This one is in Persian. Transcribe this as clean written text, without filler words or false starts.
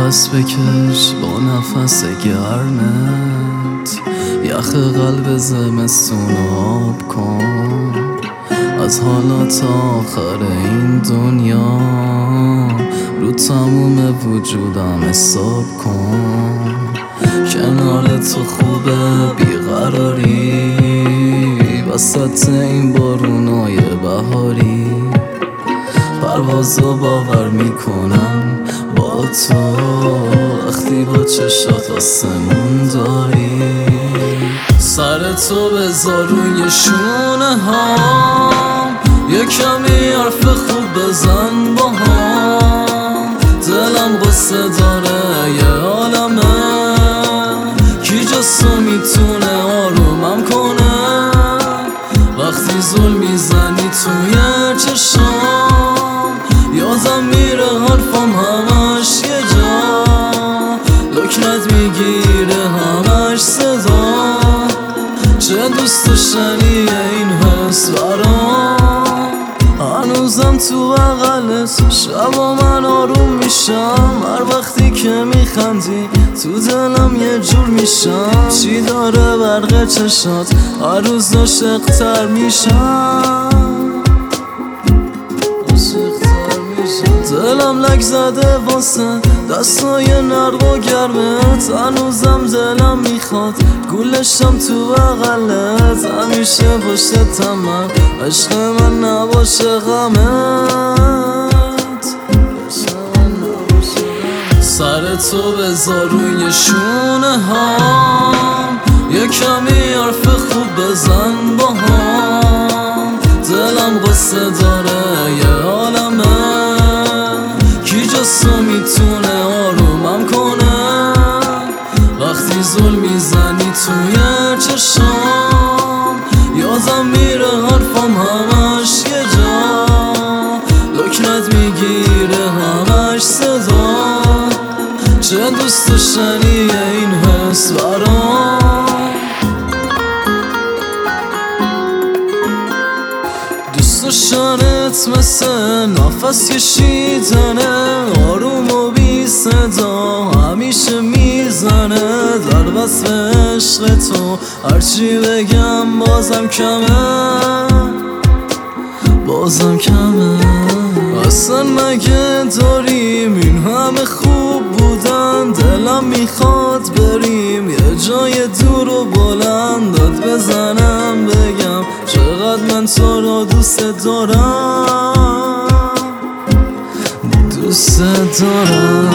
نفس بکش با نفس گرمت، یخ قلب زمستون آب کن. از حالا تا آخر این دنیا رو تموم وجودم حساب کن. کنار تو خوبه بیقراری، وسط این بارونای بهاری. پروازو باور میکنم با تو، وقتی با چشات آسمون داری. سر تو بذار روی شونه هام، یه کمی حرف خوب بزن با هم. دلم قصه داره یه عالمه، کی جستو میتونه آرومم کنه. وقتی زل میزنی توی چشام، یادم میره حرفم همش یه جا. لکنت میگیره همش صدا، چه دوست داشتنیه این حس برام. هنوزم تو بغلت شبا من آروم میشم. هر وقتی که میخندی تو دلم یه جور میشم. چی داره برق چشات هر روز عاشق‌تر میشم. دلم لک زده واسه دستای نرم و گرمت. هنوزم دلم میخواد گولشم تو بغلت. همیشه پشتم من، عشق من نباشه غمت. سر تو بذار روی شونه هام، یه کمی حرف خوب بزن با هم. دلم قصه داره یه عالمه، کی جستو میتونه آرومم کنه. وقتی زل میزنی توی چشام، یادم میره حرفم همش یه جا. لکنت میگیره همش صدا، چه دوست داشتنیه این حس برام. دوست داشتنت مثل نفس کشیدنه، آروم و بی صدا همیشه میزنه. در وصف عشق تو هرچی بگم بازم کمه، بازم کمه. اصلا مگه داریم این همه خوب بودن؟ دلم میخواد بریم یه جای دور و بلند، داد بزنم بگم چقدر من تو رو دوست دارم، دوست دارم.